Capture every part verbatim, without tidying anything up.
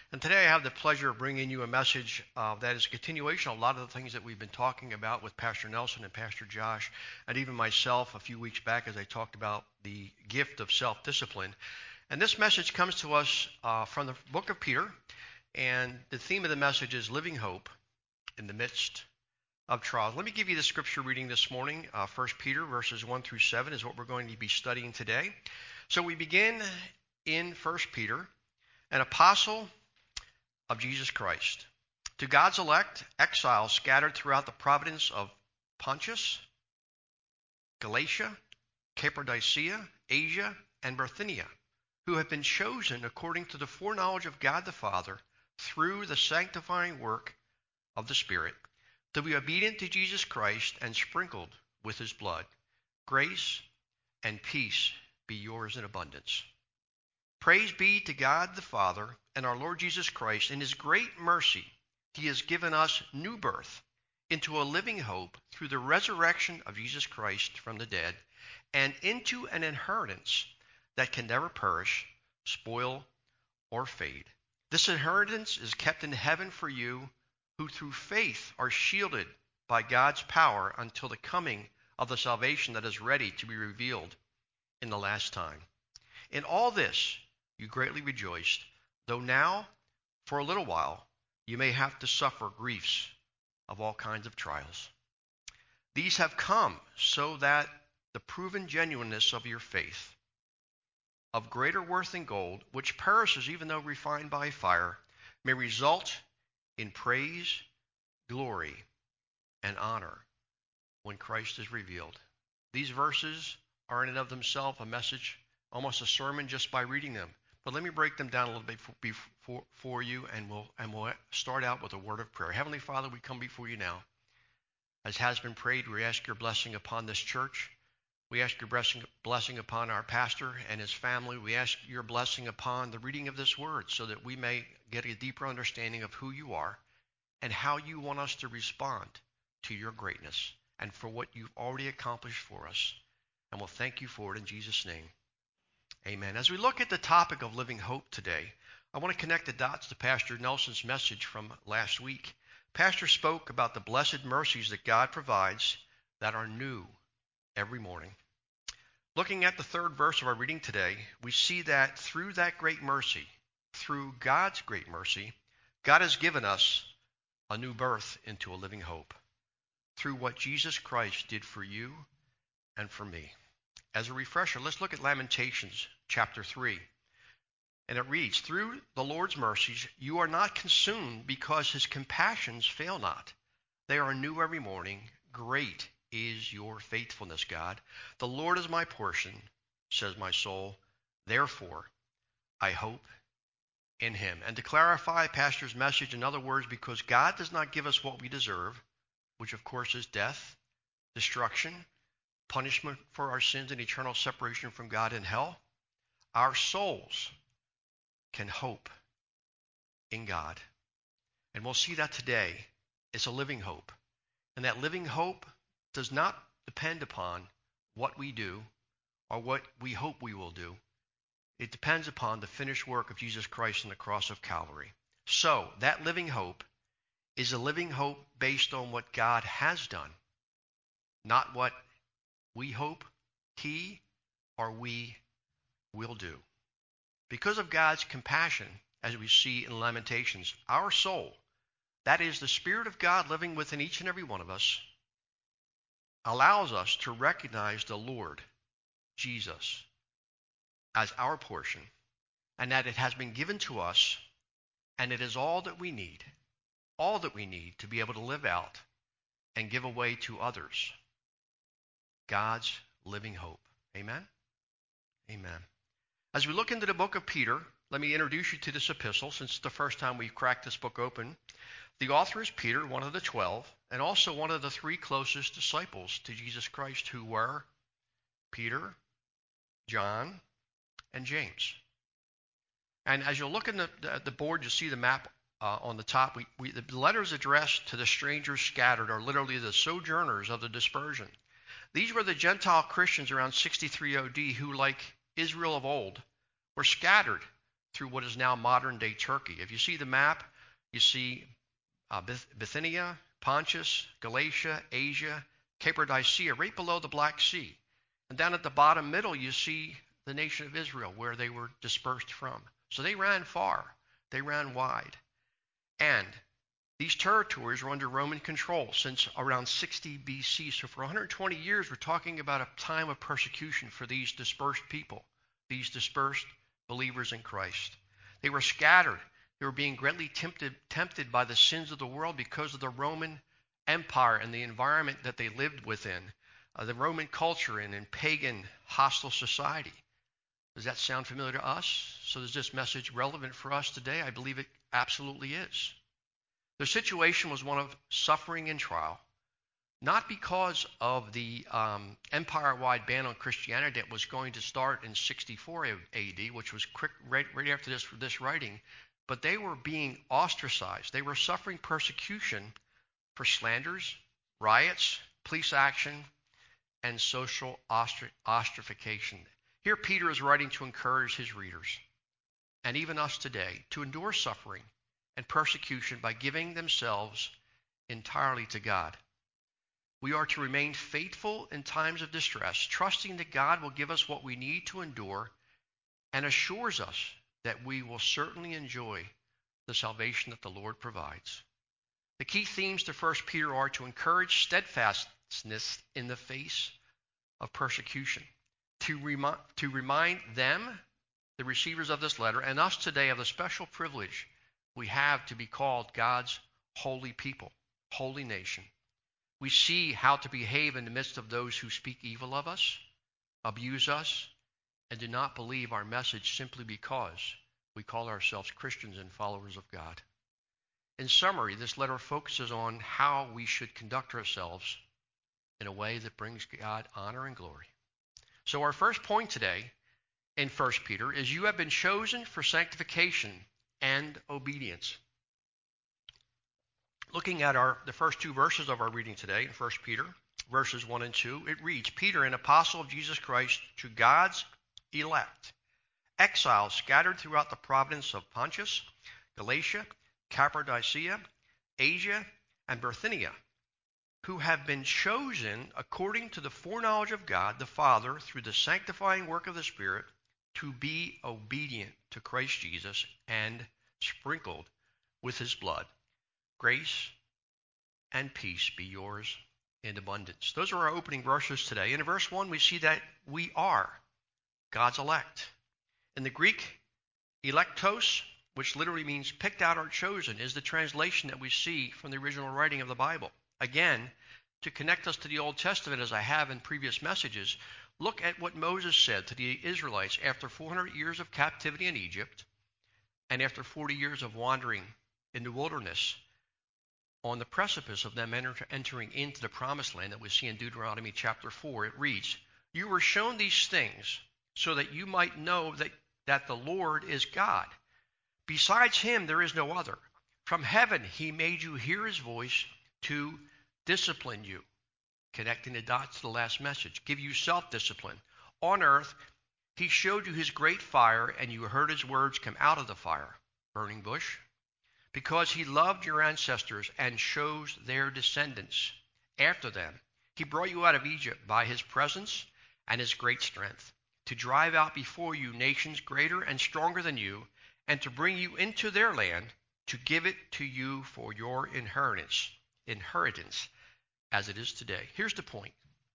And today I have the pleasure of bringing you a message uh, that is a continuation of a lot of the things that we've been talking about with Pastor Nelson and Pastor Josh, and even myself a few weeks back as I talked about the gift of self-discipline. And this message comes to us uh, from the book of Peter, and the theme of the message is living hope in the midst of trials. Let me give you the scripture reading this morning. Uh, First Peter verses one through seven is what we're going to be studying today. So we begin in First Peter, an apostle of Jesus Christ, to God's elect, exiles scattered throughout the province of Pontus, Galatia, Cappadocia, Asia, and Bithynia, who have been chosen according to the foreknowledge of God the Father through the sanctifying work of the Spirit, to be obedient to Jesus Christ and sprinkled with his blood. Grace and peace be yours in abundance. Praise be to God the Father and our Lord Jesus Christ. In his great mercy, he has given us new birth into a living hope through the resurrection of Jesus Christ from the dead, and into an inheritance that can never perish, spoil, or fade. This inheritance is kept in heaven for you, who through faith are shielded by God's power until the coming of the salvation that is ready to be revealed in the last time. In all this you greatly rejoiced, though now, for a little while, you may have to suffer griefs of all kinds of trials. These have come so that the proven genuineness of your faith, of greater worth than gold, which perishes even though refined by fire, may result in praise, glory, and honor when Christ is revealed. These verses are in and of themselves a message, almost a sermon just by reading them. But let me break them down a little bit for, for, for you, and we'll, and we'll start out with a word of prayer. Heavenly Father, we come before you now. As has been prayed, we ask your blessing upon this church. We ask your blessing, blessing upon our pastor and his family. We ask your blessing upon the reading of this word so that we may get a deeper understanding of who you are and how you want us to respond to your greatness and for what you've already accomplished for us. And we'll thank you for it in Jesus' name. Amen. As we look at the topic of living hope today, I want to connect the dots to Pastor Nelson's message from last week. Pastor spoke about the blessed mercies that God provides that are new every morning. Looking at the third verse of our reading today, we see that through that great mercy, through God's great mercy, God has given us a new birth into a living hope through what Jesus Christ did for you and for me. As a refresher, let's look at Lamentations chapter three. And it reads, "Through the Lord's mercies you are not consumed, because his compassions fail not. They are new every morning. Great is your faithfulness, God. The Lord is my portion, says my soul. Therefore, I hope in him." And to clarify Pastor's message, in other words, because God does not give us what we deserve, which of course is death, destruction, punishment for our sins, and eternal separation from God in hell, our souls can hope in God. And we'll see that today. It's a living hope. And that living hope does not depend upon what we do or what we hope we will do. It depends upon the finished work of Jesus Christ on the cross of Calvary. So that living hope is a living hope based on what God has done, not what we hope he or we will do. Because of God's compassion, as we see in Lamentations, our soul, that is the Spirit of God living within each and every one of us, allows us to recognize the Lord Jesus as our portion, and that it has been given to us, and it is all that we need, all that we need to be able to live out and give away to others God's living hope. Amen? Amen. As we look into the book of Peter, let me introduce you to this epistle, since it's the first time we've cracked this book open. The author is Peter, one of the twelve, and also one of the three closest disciples to Jesus Christ, who were Peter, John, and James. And as you look in the, the, the board, you'll see the map uh, on the top. We, we, the letters addressed to the strangers scattered are literally the sojourners of the dispersion. These were the Gentile Christians around sixty-three O D who, like Israel of old, were scattered through what is now modern-day Turkey. If you see the map, you see uh, Bithynia, Pontus, Galatia, Asia, Cappadocia, right below the Black Sea. And down at the bottom middle, you see the nation of Israel, where they were dispersed from. So they ran far. They ran wide. And these territories were under Roman control since around sixty B C. So for one hundred twenty years, we're talking about a time of persecution for these dispersed people, these dispersed believers in Christ. They were scattered. They were being greatly tempted, tempted by the sins of the world because of the Roman Empire and the environment that they lived within, uh, the Roman culture and in pagan, hostile society. Does that sound familiar to us? So is this message relevant for us today? I believe it absolutely is. Their situation was one of suffering and trial, not because of the um, empire-wide ban on Christianity that was going to start in sixty-four A D, which was quick right, right after this, this writing, but they were being ostracized. They were suffering persecution for slanders, riots, police action, and social ostr- ostracification. Here Peter is writing to encourage his readers, and even us today, to endure suffering and persecution by giving themselves entirely to God. We are to remain faithful in times of distress, trusting that God will give us what we need to endure and assures us that we will certainly enjoy the salvation that the Lord provides. The key themes to First Peter are to encourage steadfastness in the face of persecution, to, remi- to remind them, the receivers of this letter, and us today of the special privilege we have to be called God's holy people, holy nation. We see how to behave in the midst of those who speak evil of us, abuse us, and do not believe our message simply because we call ourselves Christians and followers of God. In summary, this letter focuses on how we should conduct ourselves in a way that brings God honor and glory. So our first point today in First Peter is you have been chosen for sanctification and obedience. Looking at our the first two verses of our reading today in First Peter, verses one and two, it reads, Peter, an apostle of Jesus Christ, to God's elect, exiles scattered throughout the province of Pontus, Galatia, Cappadocia, Asia, and Bithynia, who have been chosen according to the foreknowledge of God the Father through the sanctifying work of the Spirit to be obedient to Christ Jesus and sprinkled with his blood. Grace and peace be yours in abundance. Those are our opening verses today. In verse one, we see that we are God's elect. In the Greek, electos, which literally means picked out or chosen, is the translation that we see from the original writing of the Bible. Again, to connect us to the Old Testament, as I have in previous messages, look at what Moses said to the Israelites after four hundred years of captivity in Egypt and after forty years of wandering in the wilderness, on the precipice of them enter, entering into the promised land that we see in Deuteronomy chapter four. It reads, you were shown these things so that you might know that, that the Lord is God. Besides him, there is no other. From heaven, he made you hear his voice to discipline you. Connecting the dots to the last message. Give you self-discipline. On earth, he showed you his great fire, and you heard his words come out of the fire. Burning bush. Because he loved your ancestors and chose their descendants after them. He brought you out of Egypt by his presence and his great strength, to drive out before you nations greater and stronger than you, and to bring you into their land, to give it to you for your inheritance, inheritance as it is today. Here's the point.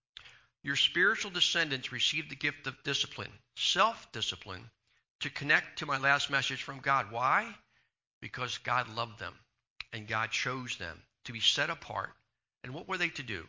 Your spiritual descendants received the gift of discipline, self-discipline, to connect to my last message from God. Why? Because God loved them and God chose them to be set apart. And what were they to do?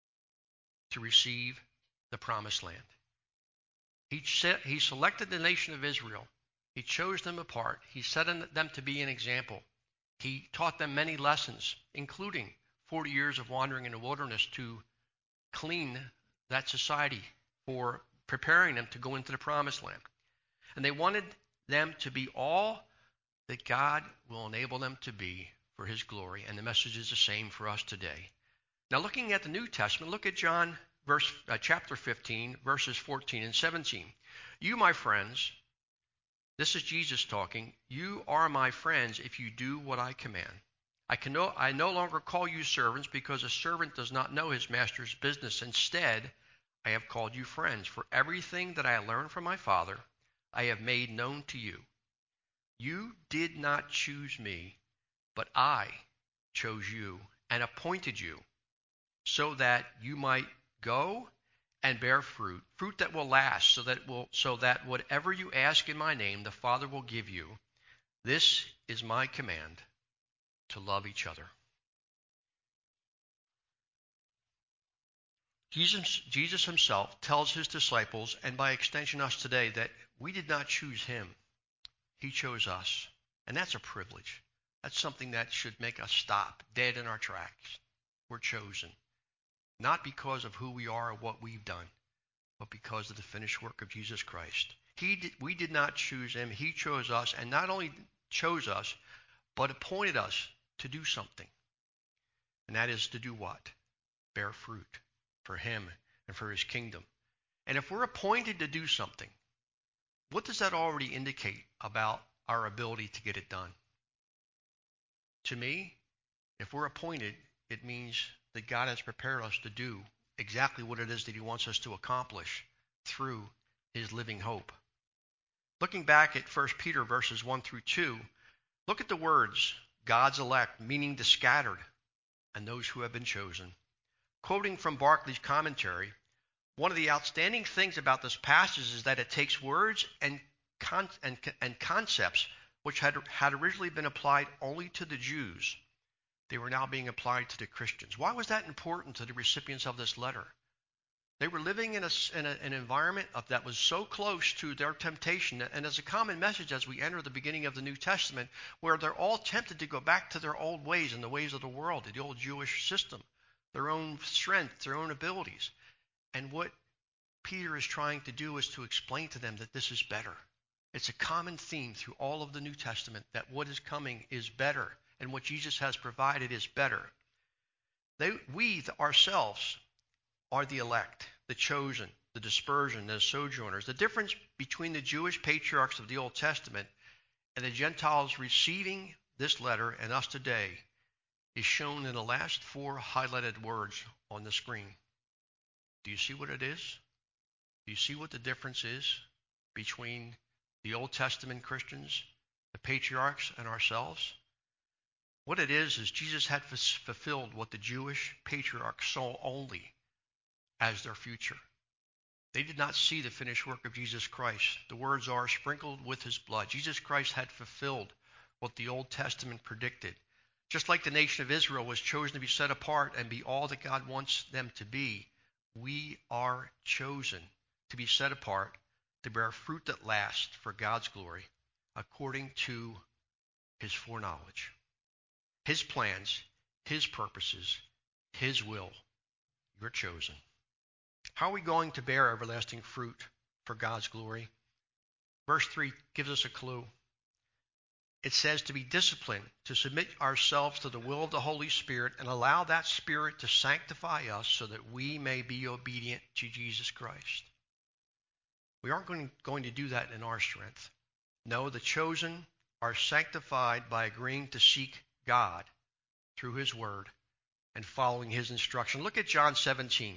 To receive the promised land. He, set, he selected the nation of Israel. He chose them apart. He set them to be an example. He taught them many lessons, including forty years of wandering in the wilderness to clean that society for preparing them to go into the promised land. And they wanted them to be all that God will enable them to be for his glory. And the message is the same for us today. Now, looking at the New Testament, look at John verse, uh, chapter fifteen, verses fourteen and seventeen. You, my friends, This is Jesus talking. You are my friends if you do what I command. I can no, I no longer call you servants because a servant does not know his master's business. Instead, I have called you friends. For everything that I learned from my Father, I have made known to you. You did not choose me, but I chose you and appointed you so that you might go and bear fruit, fruit that will last, so that will so that whatever you ask in my name, the Father will give you. This is my command, to love each other. Jesus, Jesus himself tells his disciples, and by extension us today, that we did not choose him. He chose us. And that's a privilege. That's something that should make us stop dead in our tracks. We're chosen. Not because of who we are or what we've done, but because of the finished work of Jesus Christ. He did, we did not choose him. He chose us, and not only chose us, but appointed us to do something. And that is to do what? Bear fruit for him and for his kingdom. And if we're appointed to do something, what does that already indicate about our ability to get it done? To me, if we're appointed, it means that God has prepared us to do exactly what it is that he wants us to accomplish through his living hope. Looking back at First Peter verses one through two, look at the words, God's elect, meaning the scattered, and those who have been chosen. Quoting from Barclay's commentary, one of the outstanding things about this passage is that it takes words and, con- and, and concepts which had, had originally been applied only to the Jews. They were now being applied to the Christians. Why was that important to the recipients of this letter? They were living in, a, in a, an environment of, that was so close to their temptation, and as a common message as we enter the beginning of the New Testament, where they're all tempted to go back to their old ways and the ways of the world, the old Jewish system, their own strength, their own abilities. And what Peter is trying to do is to explain to them that this is better. It's a common theme through all of the New Testament that what is coming is better, and what Jesus has provided is better. They, we ourselves are the elect, the chosen, the dispersion, the sojourners. The difference between the Jewish patriarchs of the Old Testament and the Gentiles receiving this letter and us today is shown in the last four highlighted words on the screen. Do you see what it is? Do you see what the difference is between the Old Testament Christians, the patriarchs, and ourselves? What it is is Jesus had f- fulfilled what the Jewish patriarchs saw only as their future. They did not see the finished work of Jesus Christ. The words are sprinkled with his blood. Jesus Christ had fulfilled what the Old Testament predicted. Just like the nation of Israel was chosen to be set apart and be all that God wants them to be, we are chosen to be set apart, to bear fruit that lasts for God's glory, according to his foreknowledge, his plans, his purposes, his will. You're chosen. How are we going to bear everlasting fruit for God's glory? Verse three gives us a clue. It says to be disciplined, to submit ourselves to the will of the Holy Spirit and allow that Spirit to sanctify us so that we may be obedient to Jesus Christ. We aren't going, going to do that in our strength. No, the chosen are sanctified by agreeing to seek God through his word and following his instruction. Look at John seventeen.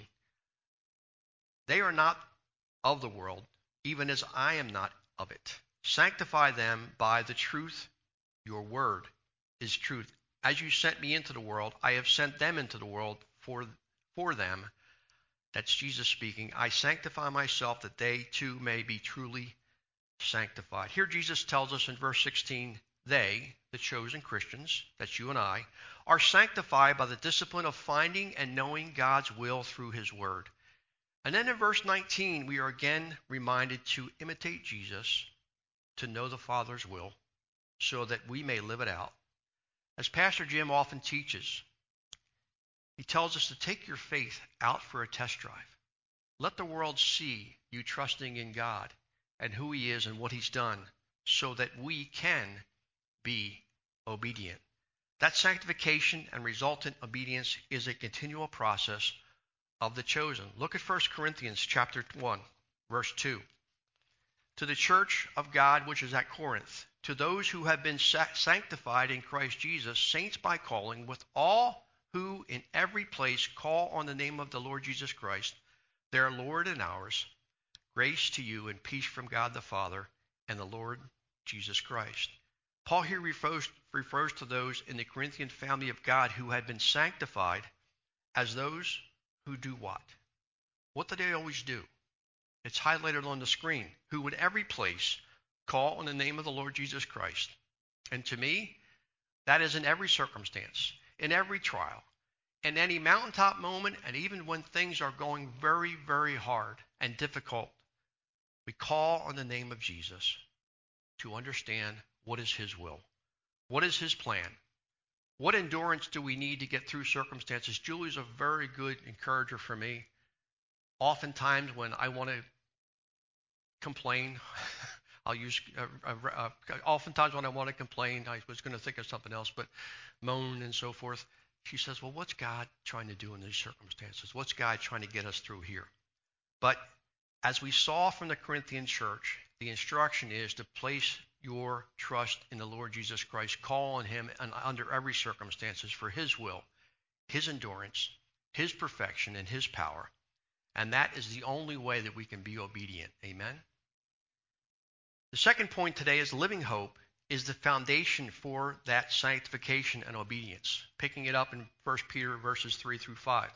They are not of the world, even as I am not of it. Sanctify them by the truth. Your word is truth. As you sent me into the world, I have sent them into the world for, for them. That's Jesus speaking. I sanctify myself that they too may be truly sanctified. Here Jesus tells us in verse sixteen, they, the chosen Christians, that's you and I, are sanctified by the discipline of finding and knowing God's will through his word. And then in verse nineteen, we are again reminded to imitate Jesus, to know the Father's will, so that we may live it out. As Pastor Jim often teaches, he tells us to take your faith out for a test drive. Let the world see you trusting in God and who he is and what he's done, so that we can be obedient. That sanctification and resultant obedience is a continual process of the chosen. Look at First Corinthians chapter one, verse two. To the church of God which is at Corinth, to those who have been sanctified in Christ Jesus, saints by calling, with all who in every place call on the name of the Lord Jesus Christ, their Lord and ours, grace to you and peace from God the Father and the Lord Jesus Christ. Paul here refers, refers to those in the Corinthian family of God who had been sanctified as those who do what? What do they always do? It's highlighted on the screen. Who in every place call on the name of the Lord Jesus Christ. And to me, that is in every circumstance, in every trial, in any mountaintop moment, and even when things are going very, very hard and difficult, we call on the name of Jesus to understand what is his will, what is his plan, what endurance do we need to get through circumstances. Julie's a very good encourager for me. Oftentimes when I want to complain, I'll use, uh, uh, uh, oftentimes when I want to complain, I was going to think of something else, but moan and so forth. She says, well, what's God trying to do in these circumstances? What's God trying to get us through here? But as we saw from the Corinthian church, the instruction is to place your trust in the Lord Jesus Christ. Call on him and under every circumstances for his will, his endurance, his perfection, and his power. And that is the only way that we can be obedient. Amen? The second point today is living hope is the foundation for that sanctification and obedience. Picking it up in First Peter verses three through five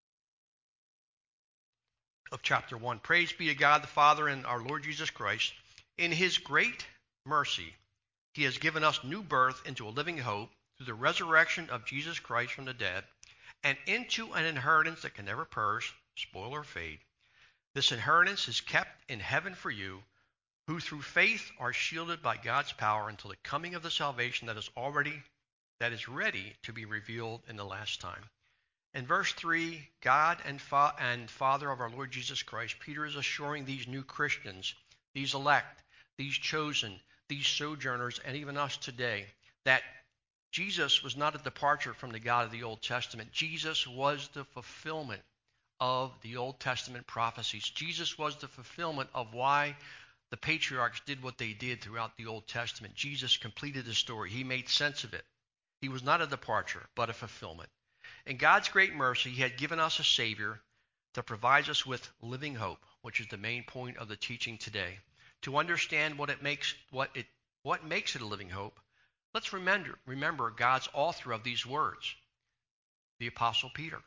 of chapter one. Praise be to God the Father and our Lord Jesus Christ. In his great mercy, he has given us new birth into a living hope through the resurrection of Jesus Christ from the dead, and into an inheritance that can never perish, spoil, or fade. This inheritance is kept in heaven for you, who through faith are shielded by God's power until the coming of the salvation that is already, that is ready to be revealed in the last time. In verse three, God and, fa- and Father of our Lord Jesus Christ, Peter is assuring these new Christians, these elect, these chosen, these sojourners, and even us today, that Jesus was not a departure from the God of the Old Testament. Jesus was the fulfillment of the Old Testament prophecies. Jesus was the fulfillment of why the patriarchs did what they did throughout the Old Testament. Jesus completed the story. He made sense of it. He was not a departure, but a fulfillment. In God's great mercy, he had given us a Savior that provides us with living hope, which is the main point of the teaching today. To understand what it makes, what it, what makes it a living hope, let's remember, remember God's author of these words, the Apostle Peter.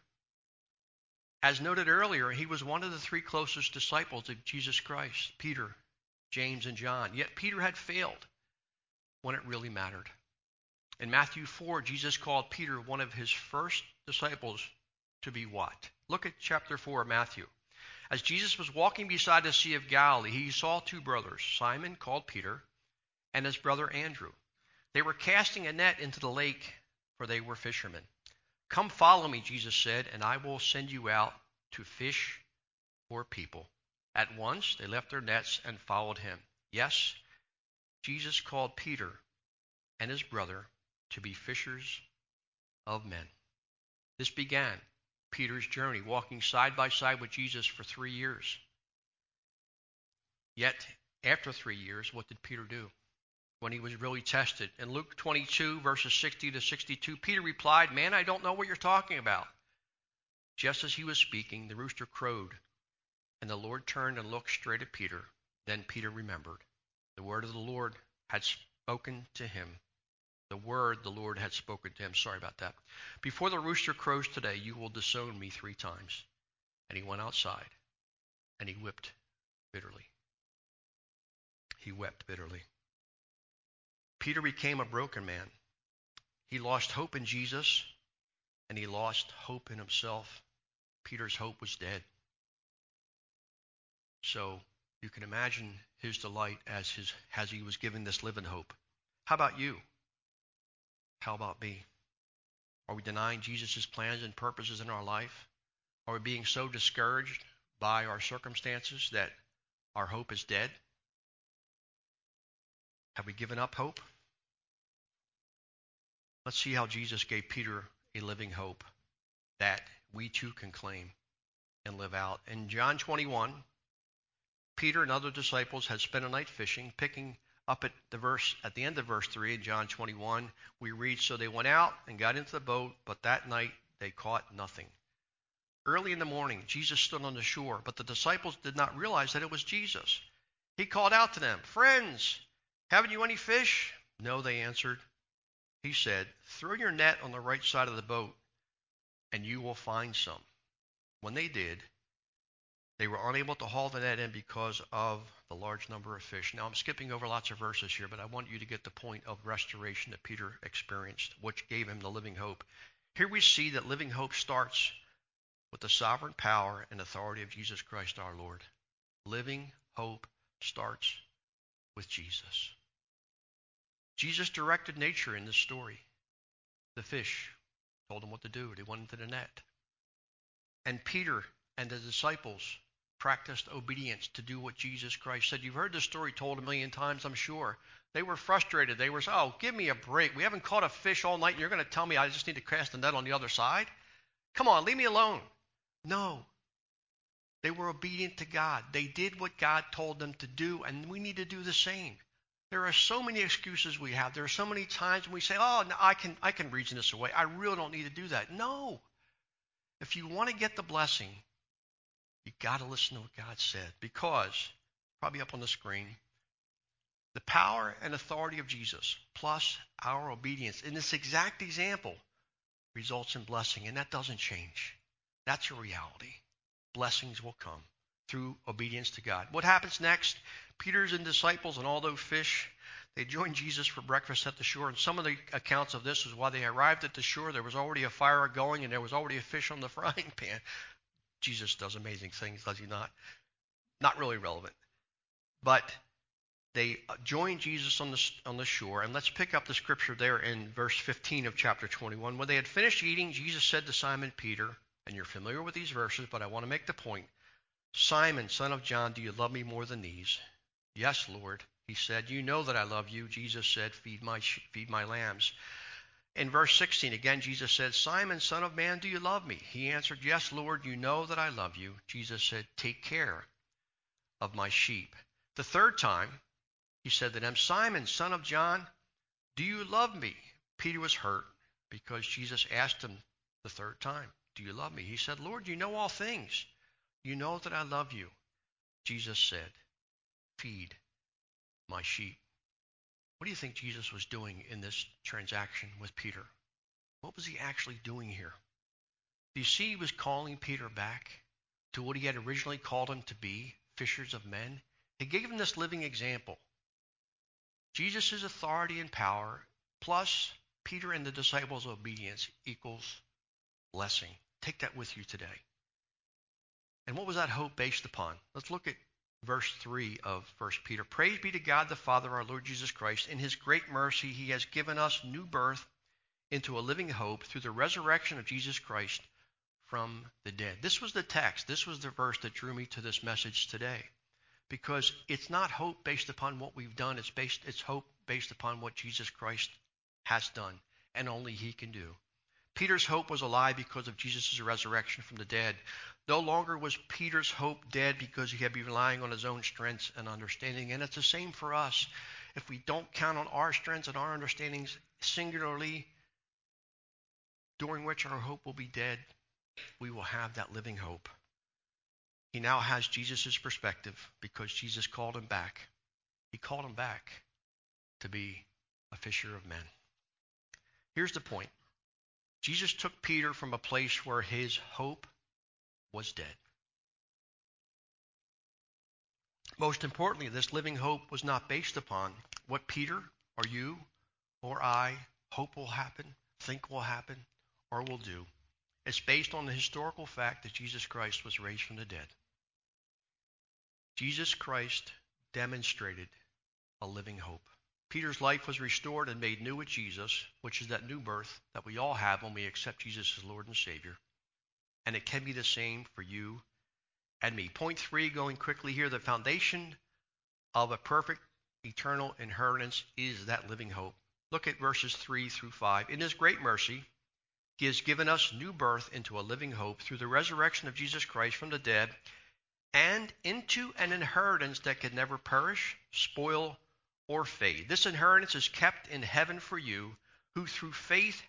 As noted earlier, he was one of the three closest disciples of Jesus Christ, Peter, James, and John. Yet Peter had failed when it really mattered. In Matthew four, Jesus called Peter one of his first disciples to be what? Look at chapter four of Matthew. As Jesus was walking beside the Sea of Galilee, he saw two brothers, Simon, called Peter, and his brother Andrew. They were casting a net into the lake, for they were fishermen. Come follow me, Jesus said, and I will send you out to fish for people. At once they left their nets and followed him. Yes, Jesus called Peter and his brother to be fishers of men. This began Peter's journey, walking side by side with Jesus for three years. Yet, after three years, what did Peter do when he was really tested? In Luke twenty-two, verses sixty to sixty-two, Peter replied, "Man, I don't know what you're talking about." Just as he was speaking, the rooster crowed, and the Lord turned and looked straight at Peter. Then Peter remembered the word of the Lord had spoken to him. The word the Lord had spoken to him. Sorry about that. Before the rooster crows today, you will disown me three times. And he went outside, and he wept bitterly. He wept bitterly. Peter became a broken man. He lost hope in Jesus, and he lost hope in himself. Peter's hope was dead. So you can imagine his delight as his as he was given this living hope. How about you? How about me? Are we denying Jesus' plans and purposes in our life? Are we being so discouraged by our circumstances that our hope is dead? Have we given up hope? Let's see how Jesus gave Peter a living hope that we too can claim and live out. In John twenty-one, Peter and other disciples had spent a night fishing. Picking up at the verse at the end of verse three in John twenty-one, we read, "So they went out and got into the boat, but that night they caught nothing." Early in the morning, Jesus stood on the shore, but the disciples did not realize that it was Jesus. He called out to them, "Friends, haven't you any fish?" "No," they answered. He said, "Throw your net on the right side of the boat, and you will find some." When they did, they were unable to haul the net in because of the large number of fish. Now, I'm skipping over lots of verses here, but I want you to get the point of restoration that Peter experienced, which gave him the living hope. Here we see that living hope starts with the sovereign power and authority of Jesus Christ our Lord. Living hope starts with Jesus. Jesus directed nature in this story. The fish told him what to do. They went into the net. And Peter and the disciples practiced obedience to do what Jesus Christ said. You've heard this story told a million times, I'm sure. They were frustrated. They were, oh, give me a break. We haven't caught a fish all night, and you're going to tell me I just need to cast the net on the other side? Come on, leave me alone. No. They were obedient to God. They did what God told them to do, and we need to do the same. There are so many excuses we have. There are so many times when we say, oh, no, I can, I can reason this away. I really don't need to do that. No. If you want to get the blessing, you got to listen to what God said, because, probably up on the screen, the power and authority of Jesus plus our obedience in this exact example results in blessing, and that doesn't change. That's a reality. Blessings will come through obedience to God. What happens next? Peter's and disciples and all those fish, they joined Jesus for breakfast at the shore. And some of the accounts of this is while they arrived at the shore, there was already a fire going and there was already a fish on the frying pan. Jesus does amazing things, does he not? Not really relevant. But they joined Jesus on the, on the shore. And let's pick up the scripture there in verse fifteen of chapter twenty-one. When they had finished eating, Jesus said to Simon Peter, and you're familiar with these verses, but I want to make the point. "Simon, son of John, do you love me more than these?" "Yes, Lord," he said. "You know that I love you." Jesus said, feed my, feed my lambs. In verse sixteen, again, Jesus said, "Simon, son of man, do you love me?" He answered, "Yes, Lord, you know that I love you." Jesus said, "Take care of my sheep." The third time, he said to them, "Simon, son of John, do you love me?" Peter was hurt because Jesus asked him the third time, "Do you love me?" He said, "Lord, you know all things. You know that I love you." Jesus said, "Feed my sheep." What do you think Jesus was doing in this transaction with Peter? What was he actually doing here? Do you see he was calling Peter back to what he had originally called him to be, fishers of men? He gave him this living example. Jesus' authority and power plus Peter and the disciples' obedience equals blessing. Take that with you today. And what was that hope based upon? Let's look at verse three of First Peter. "Praise be to God the Father, our Lord Jesus Christ. In his great mercy, he has given us new birth into a living hope through the resurrection of Jesus Christ from the dead." This was the text. This was the verse that drew me to this message today. Because it's not hope based upon what we've done. It's based, it's hope based upon what Jesus Christ has done and only he can do. Peter's hope was alive because of Jesus' resurrection from the dead. No longer was Peter's hope dead because he had been relying on his own strengths and understanding. And it's the same for us. If we don't count on our strengths and our understandings singularly, during which our hope will be dead, we will have that living hope. He now has Jesus' perspective because Jesus called him back. He called him back to be a fisher of men. Here's the point. Jesus took Peter from a place where his hope was dead. Most importantly, this living hope was not based upon what Peter or you or I hope will happen, think will happen, or will do. It's based on the historical fact that Jesus Christ was raised from the dead. Jesus Christ demonstrated a living hope. Peter's life was restored and made new with Jesus, which is that new birth that we all have when we accept Jesus as Lord and Savior. And it can be the same for you and me. Point three, going quickly here, the foundation of a perfect eternal inheritance is that living hope. Look at verses three through five. "In his great mercy, he has given us new birth into a living hope through the resurrection of Jesus Christ from the dead, and into an inheritance that can never perish, spoil, or fade. This inheritance is kept in heaven for you, who through faith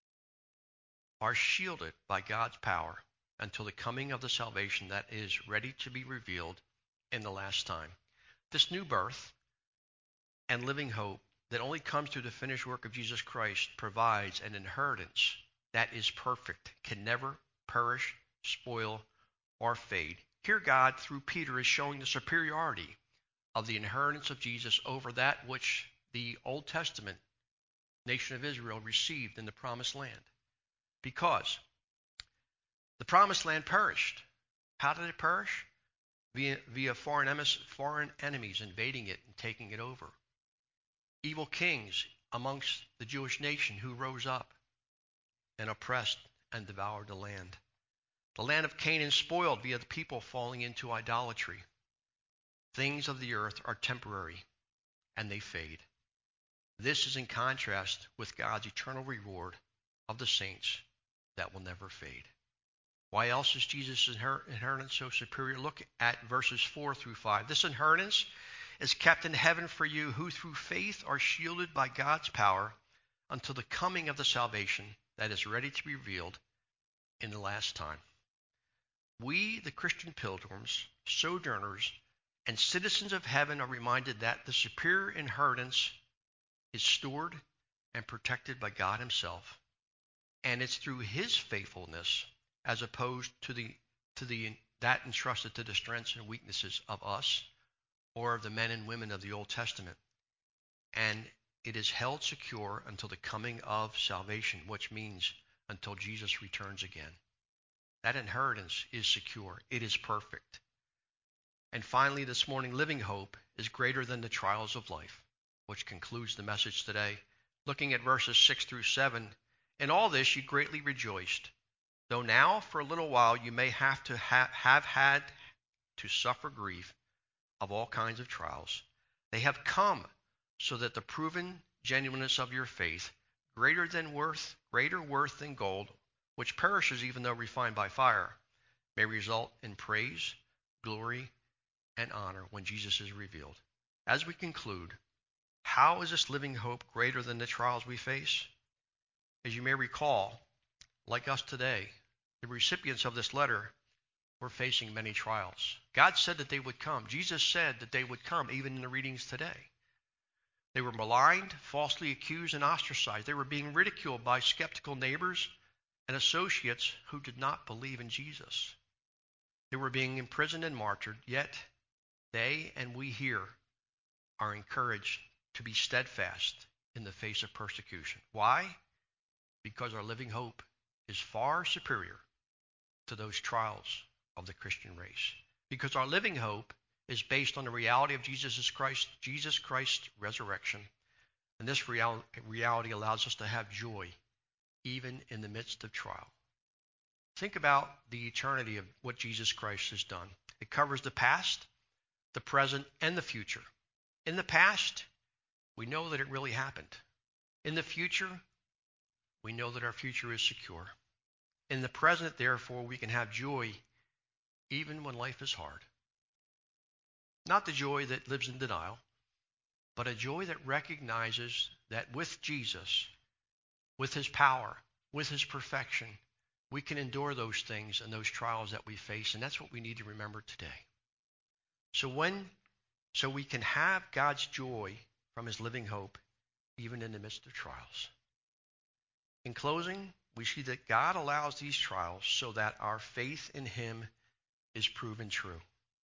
are shielded by God's power until the coming of the salvation that is ready to be revealed in the last time. This new birth and living hope that only comes through the finished work of Jesus Christ provides an inheritance that is perfect, can never perish, spoil, or fade. Here God, through Peter, is showing the superiority of the inheritance of Jesus over that which the Old Testament nation of Israel received in the promised land. Because the promised land perished. How did it perish? Via, via foreign, emis, foreign enemies invading it and taking it over. Evil kings amongst the Jewish nation who rose up and oppressed and devoured the land. The land of Canaan spoiled via the people falling into idolatry. Things of the earth are temporary and they fade. This is in contrast with God's eternal reward of the saints that will never fade. Why else is Jesus' inheritance so superior? Look at verses four through five. This inheritance is kept in heaven for you, who through faith are shielded by God's power until the coming of the salvation that is ready to be revealed in the last time. We, the Christian pilgrims, sojourners, and citizens of heaven are reminded that the superior inheritance is stored and protected by God himself, and it's through his faithfulness as opposed to the to the that entrusted to the strengths and weaknesses of us or of the men and women of the Old Testament. And it is held secure until the coming of salvation, which means until Jesus returns again. That inheritance is secure. It is perfect. And finally, this morning, living hope is greater than the trials of life, which concludes the message today. Looking at verses six through seven, in all this you greatly rejoiced, though now for a little while you may have to ha- have had to suffer grief of all kinds of trials. They have come so that the proven genuineness of your faith, greater than worth, greater worth than gold, which perishes even though refined by fire, may result in praise, glory, and honor when Jesus is revealed. As we conclude, how is this living hope greater than the trials we face? As you may recall, like us today, the recipients of this letter were facing many trials. God said that they would come. Jesus said that they would come, even in the readings today. They were maligned, falsely accused, and ostracized. They were being ridiculed by skeptical neighbors and associates who did not believe in Jesus. They were being imprisoned and martyred, yet they and we here are encouraged to be steadfast in the face of persecution. Why? Because our living hope is far superior to those trials of the Christian race. Because our living hope is based on the reality of Jesus Christ, Jesus Christ's resurrection. And this real, reality allows us to have joy even in the midst of trial. Think about the eternity of what Jesus Christ has done. It covers the past, the present, and the future. In the past, we know that it really happened. In the future, we know that our future is secure. In the present, therefore, we can have joy even when life is hard. Not the joy that lives in denial, but a joy that recognizes that with Jesus, with his power, with his perfection, we can endure those things and those trials that we face, and that's what we need to remember today. So when, so we can have God's joy from his living hope, even in the midst of trials. In closing, we see that God allows these trials so that our faith in him is proven true,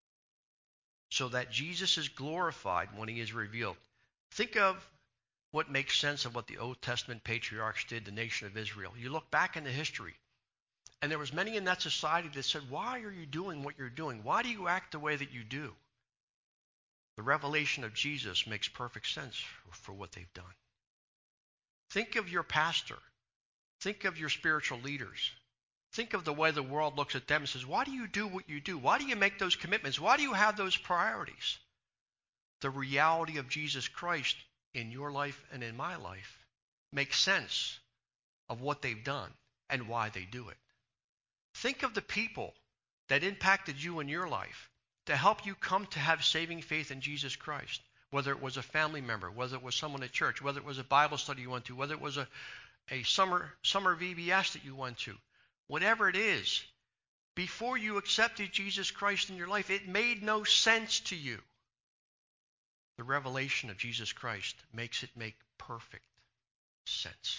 so that Jesus is glorified when he is revealed. Think of what makes sense of what the Old Testament patriarchs did, the nation of Israel. You look back into history, and there was many in that society that said, why are you doing what you're doing? Why do you act the way that you do? The revelation of Jesus makes perfect sense for what they've done. Think of your pastor. Think of your spiritual leaders. Think of the way the world looks at them and says, why do you do what you do? Why do you make those commitments? Why do you have those priorities? The reality of Jesus Christ in your life and in my life makes sense of what they've done and why they do it. Think of the people that impacted you in your life to help you come to have saving faith in Jesus Christ. Whether it was a family member, whether it was someone at church, whether it was a Bible study you went to, whether it was a, a summer, summer V B S that you went to. Whatever it is, before you accepted Jesus Christ in your life, it made no sense to you. The revelation of Jesus Christ makes it make perfect sense.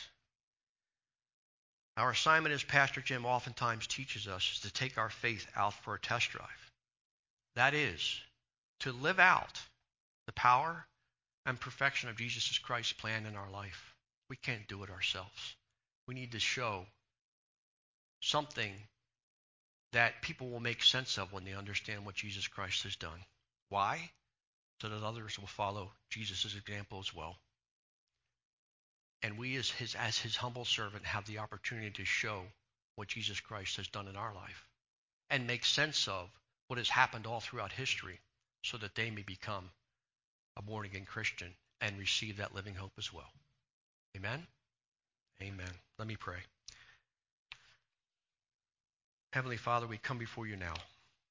Our assignment, as Pastor Jim oftentimes teaches us, is to take our faith out for a test drive. That is, to live out the power and perfection of Jesus Christ's plan in our life. We can't do it ourselves. We need to show something that people will make sense of when they understand what Jesus Christ has done. Why? So that others will follow Jesus' example as well. And we as his, as his humble servant have the opportunity to show what Jesus Christ has done in our life and make sense of what has happened all throughout history so that they may become a born-again Christian and receive that living hope as well. Amen? Amen. Let me pray. Heavenly Father, we come before you now.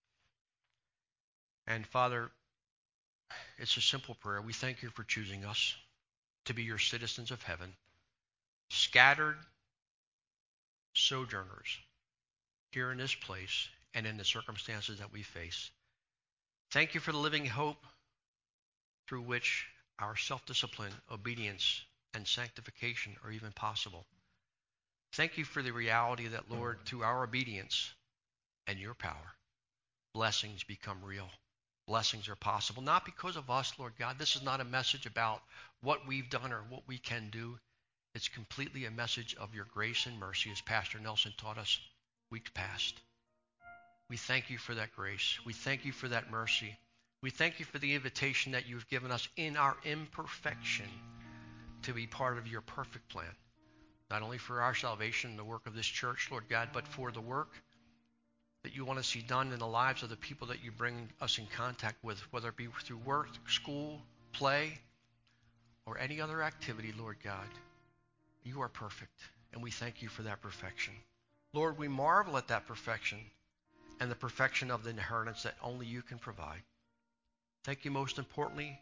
And Father, it's a simple prayer. We thank you for choosing us to be your citizens of heaven, scattered sojourners here in this place and in the circumstances that we face. Thank you for the living hope through which our self-discipline, obedience, and sanctification are even possible. Thank you for the reality that, Lord, through our obedience and your power, blessings become real. Blessings are possible, not because of us, Lord God. This is not a message about what we've done or what we can do. It's completely a message of your grace and mercy, as Pastor Nelson taught us weeks past. We thank you for that grace. We thank you for that mercy. We thank you for the invitation that you've given us in our imperfection to be part of your perfect plan, not only for our salvation and the work of this church, Lord God, but for the work that you want to see done in the lives of the people that you bring us in contact with, whether it be through work, school, play, or any other activity, Lord God. You are perfect, and we thank you for that perfection. Lord, we marvel at that perfection and the perfection of the inheritance that only you can provide. Thank you most importantly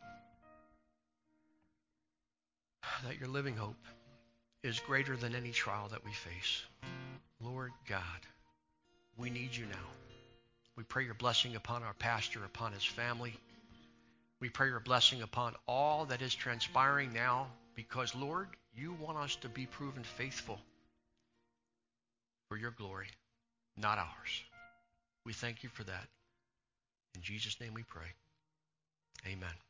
that your living hope is greater than any trial that we face. Lord God, we need you now. We pray your blessing upon our pastor, upon his family. We pray your blessing upon all that is transpiring now because, Lord, you want us to be proven faithful for your glory, not ours. We thank you for that. In Jesus' name we pray. Amen.